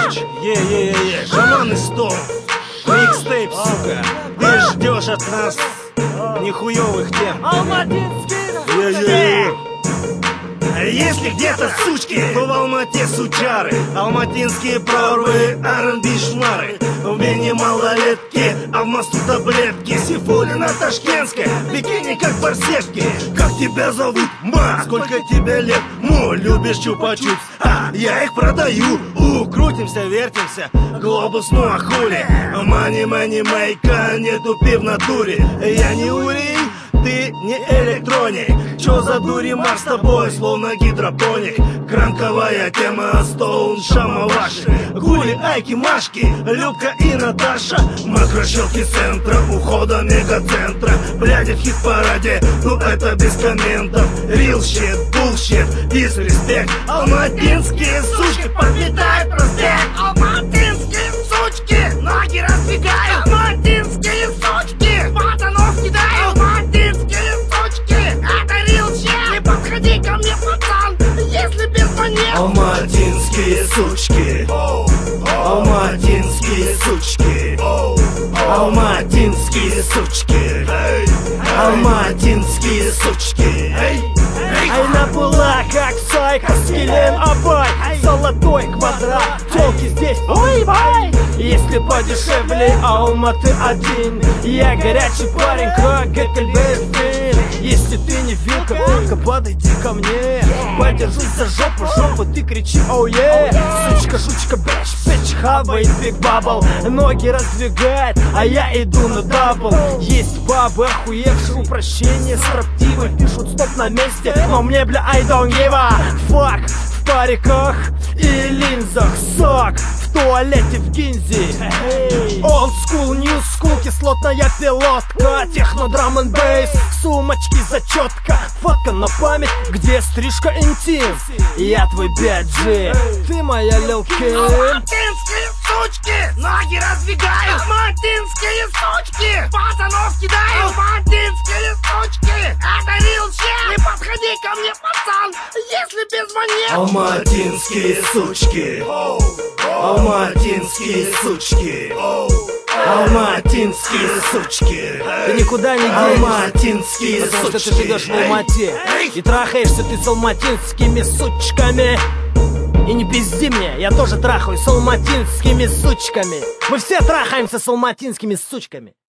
Короче, шаман из Том, микстейп, сука. Ты ждешь от нас нихуевых тем. Если где-то сучки, то в Алмате сучары, алматинские прорвы, R&B шмары. В Вене малолетки, а в мосту таблетки. Сифулина ташкентская, бикини как барсетки. Как тебя зовут, ма? Сколько тебе лет, мо? Любишь чупа-чупс? Я их продаю. Крутимся, вертимся, глобус, ну а хули? Мани, мейка, не тупи в натуре. Я не урий, ты не электроник. Чё за дури, Марс с тобой, словно гидропоник. Кранковая тема, Стоун, Шамаваши. Гули, Айки, Машки, Любка и Наташа. Макрощелки центра, ухода мегацентра. Бляди в хит-параде, ну это без комментов. Real shit, bullshit, disrespect. Алматинские сучки подметают проспект. Алматинские сучки ноги раздвигают. Алматинские сучки пацанов кидают. Алматинские сучки, это real shit. Не подходи ко мне, пацан, если без монет. Алматинские сучки, алматинские сучки, алматинские сучки, алматинские сучки. Ай на была как сайка, скелен абай, золотой квадрат, телки здесь, ой бай. Если подешевле Алматы один, я горячий парень, как Геккельберфин. Если ты не вилка, только подойди ко мне. Подержись за жопу, ты кричи, оу е. Сучка, жучка, бэч, хавает биг бабл. Ноги раздвигает, а я иду на дабл. Есть бабы, охуевшие упрощения, строптивы, пишут стоп на месте, но мне, бля, I don't give a fuck. В париках и линзах, сок в туалете в Гинзи. Old school, new school, кислотная пилотка, техно, драм н бейс, сумочки, зачетка, фотка на память, где стрижка интим. Я твой бяджи, ты моя Лил Ким. Алматинские сучки ноги раздвигают. Алматинские сучки пацанов кидают. Алматинские сучки, это real shit. Не подходи ко мне, пацан, если без монет. Алматинские сучки, алматинские сучки, алматинские сучки. Ты никуда не денешься, алматинские потому что сучки. ты живешь в Алмате и трахаешься ты с алматинскими сучками. И не пизди мне, я тоже трахаюсь с алматинскими сучками. Мы все трахаемся с алматинскими сучками.